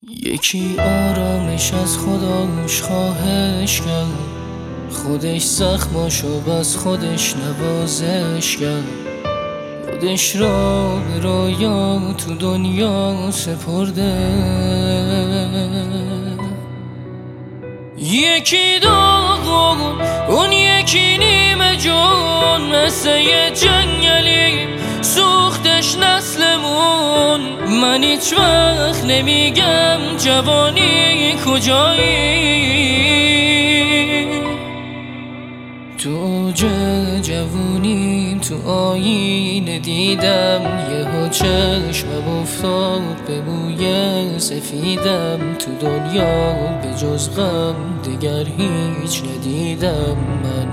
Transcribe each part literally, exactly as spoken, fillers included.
یکی آرامش از خداش خواهش کرد، خودش زخماشو بس خودش نوازش کرد، خودش را به رویا تو دنیا سپرده. یکی داغون اون یکی نیمه جون، مثل یه جنگلی سوختش نسلمون. من هیچ وقت نمیگم جوانی کجایی، تو اوج جوونیم تو آینه دیدم یهو چشمم افتاد به موی سفیدم. تو دنیا به جز غم دگر هیچ ندیدم من.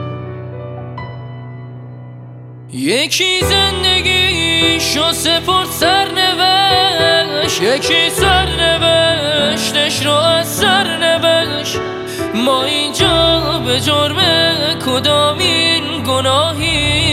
یکی زندگیشو سپرد سرنوشت، یکی سرنوشتش رو از سرنوشت. ما اینجا به جرم کدامین گناهی